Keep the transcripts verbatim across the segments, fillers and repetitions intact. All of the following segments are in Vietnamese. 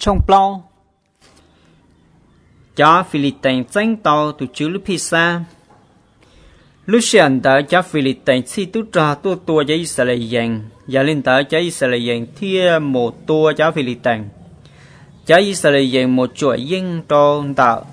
trong plau cho Philippines tranh tàu từ chữ lúc pizza lúc sáng tới cho Philippines chỉ tu trà tu tua cho Israel giờ lên tới cho Israel thia một tua cho Philippines cho Israel một chuỗi dân trong tạo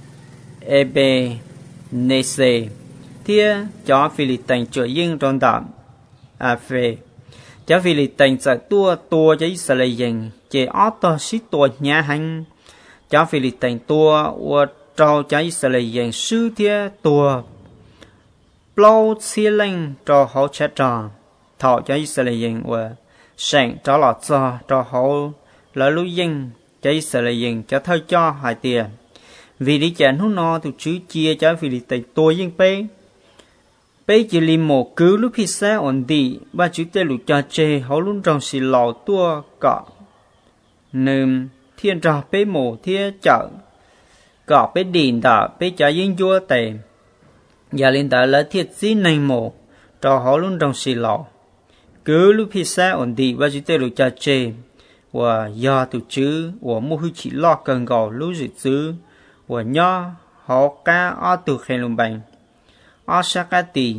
Ebenezer thia cho Philippines chuỗi dân trong tạo Afe cho Philippines sẽ tua tua cho Israel chỉ ở to xí tua nhà hành cho Philippines tua và trao cho Israel sư thia tua lâu xí lên cho họ chết trò thọ cho Israel và sáng cho lọt cho cho họ lỡ lũ dân cho Israel cho thôi cho hai tiền vì đi chén hút no từ chữ chia cho Philippines tua dân bê bê chỉ linh một cứ lúc khi xa ổn định ba chữ tê lũ cho chê họ luôn trong xì lò tua cọ nêm thiên trò bê mồ thiên chợ cọ bê đỉnh đỏ bê cho dân vua tề giờ lên tới là thiệt gì này mồ cho họ luôn trong xì lò cứ lúc khi xa ổn định ba chữ tê lũ cho chê và do từ chữ và mua hư chỉ lo cần gò lúc dự chữ và nhỏ họ cá ở từ khen lùng bành Asakati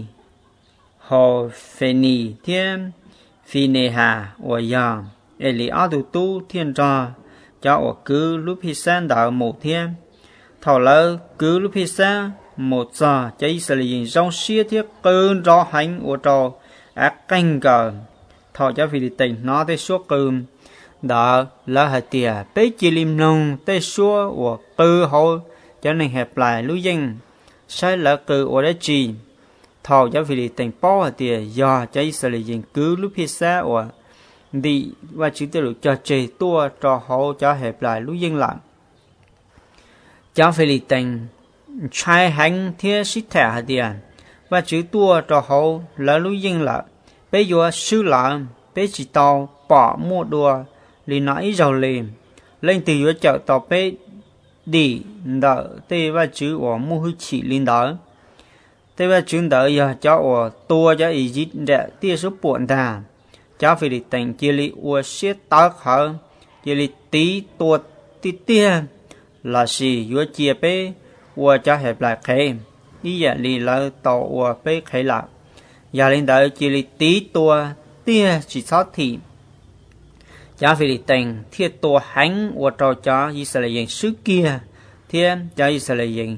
Ho Feni Thiên Phineha và Yam Eli Adu Tu Thiên Trò cho ở cứ lúc hi san đạo một thiên thảo lỡ cứ lúc hi san một giờ cho Israel trong xia thiết cơn rõ hành của trò ác canh cờ thọ cho Philippines nó tới số cơm đó là hạt tiền bế chỉ lim nông tới số của tư hội cho nên hẹp lại lưu dân sai là cử ở đây chi thầu cho Philippines bao hạt tiền do cho Israel cứ lúc phía xa ở đi và chữ tiêu cho chế tua cho họ cho hẹp lại lưu dân lại cho Philippines trai hành thiết xích thẻ hạt tiền và chữ tua cho họ là lưu dân lại bây giờ sư làm bây chỉ tàu bỏ mua đùa li nói giàu liền lên từ giữa chợ tàu bé đi đỡ tê và chữ ở mua hư chỉ linh đỡ tê và chữ đỡ giờ cho ở tua cho ý dịch để tia số buồn ta cho Philippines chia li ở siết tắc hơn chia li tí tua tí tia là gì giữa chia bé ở cho hẹp lại khe ý giờ li là tàu ở bé khe lại giờ linh đỡ chia li tí tua tia chỉ sót thì cho Philippines thiết tổ hành và trò cho Israel xứ kia thiết cho Israel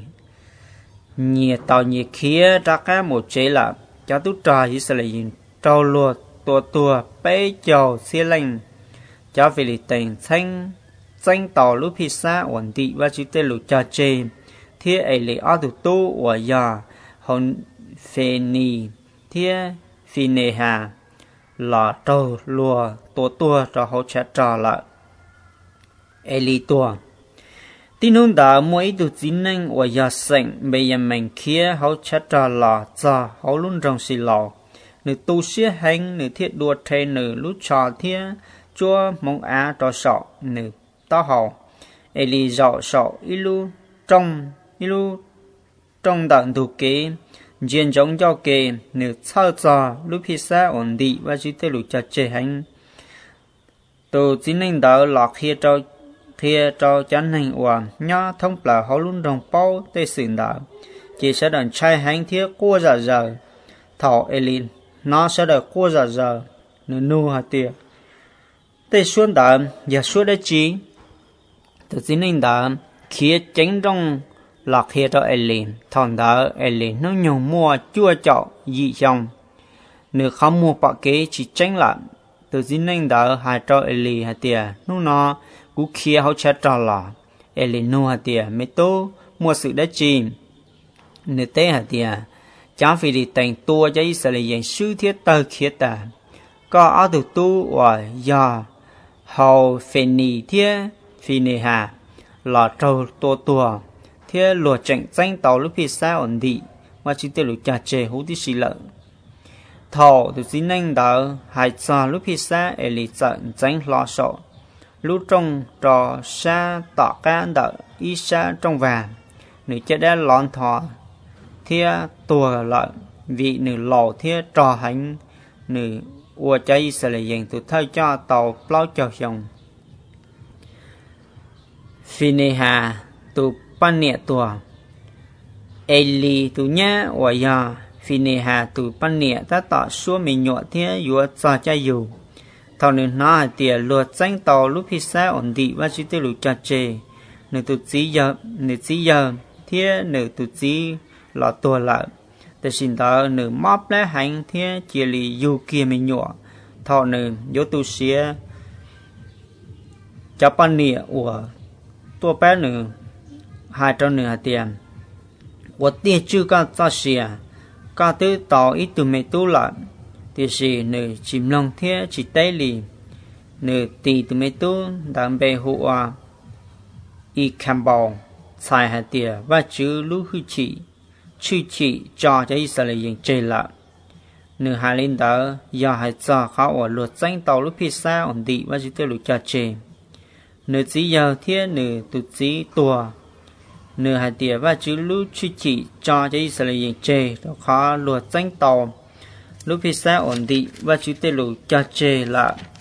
nhiệt tàu nhiệt kia ra cái một chế là cho tú trò Israel trâu lùa tua tua bế chầu xe lệnh cho Philippines xanh xanh tàu lúc phía xa ổn định và chữ tên lục cho chê thiết ấy lệ ở tù tu và giờ hồn phê ni thiết phi nề hà là trâu lùa tua tua cho họ sẽ trả lại Eli tua tin hôn đã mỗi tụ chính năng và giờ sảnh bây giờ mình kia họ sẽ trả lại cho họ luôn trong xì lò nữ tu sĩ hành nữ thiết đua thề nữ lúc trò thiết chúa mong á cho sọ nữ tao họ Eli dọ sọ ilu trong ilu trong đợt tụ kế diện giống cho kê nữ sao cho lúc khi xa ổn định và chỉ tới lúc cho chế hành tổ chính năng đỡ lọt khi cho khi cho chánh hành hoàn nhá thông là họ luôn đồng bao tới sự đỡ chỉ sẽ đàn trai hành thiết qua giờ giờ thọ Elin nó sẽ đợi qua giờ giờ nữ nu hạt tiền tới xuân đỡ và xuân đã chí tổ chính năng đỡ khi tránh trong lọt khi cho Elin thằng đó Elin nó nhiều mua chua chọ dị dòng nếu không mua bạc kế chỉ tránh lại từ chính nên đó hai cho Elin hạt tiền nó nó cú kia họ chết trò lọ Elin nó hạt tiền mấy tô mua sự đã chìm nếu té hạt tiền cháu phải đi thành tua cho Israel sư thiết tơ khiết ta có ở từ tu và do hầu phèn thiết phi nề hà lọ trâu tua tua thế lùa tranh tranh tàu lúc phía xa ổn định mà chỉ tiêu lục trà chè hú tí xì lợn thọ từ chính anh đỡ hai xa lúc phía xa ở lì trận tranh lo sợ lúc trong trò xa tỏ cá đỡ y xa trong vàng nữ chết đã lon thọ thế tùa lợn vị nữ lò thế trò hành nữ ua cháy sẽ là dành từ thay cho tàu plau cho dòng Phineha tu Pania tua Eli tu nhá và ya Phineha tu Pania ta tỏ số mình nhọ thế yếu cho cha dù thầu nên nó tiền luật danh tàu lúc khi xa ổn định và chỉ tiêu lục chặt chê nữ tu chí giờ nữ chí giờ thế nữ tu chí lọ tua lại để xin tờ nữ móp lá hành thế chia lì dù kia mình nhọ thọ nữ yếu tu xía cho pan nịa của tua bé nữ hai trăm nửa tiền của tiền chưa có cho xía có tư tàu ít từ mấy tu lại thì gì nữ chìm lòng thế chỉ tay lì nữ tì từ mấy tu đang bề hộ y cam bào xài hạt tiền và chữ lũ hư chỉ chữ chỉ cho cho Israel dân chơi lại nữ hai linh đó do hai choเขาở luật danh tàu lúc phía xa ổn định và chỉ tiêu lục cho chơi nữ chỉ giờ thiên nữ tụ chỉ tua nữ hai tiền và chữ lũ chữ chỉ cho cho Israel dân chơi đó khó luật danh tàu lúc phía xa ổn định và chỉ tiêu lục cho chơi lại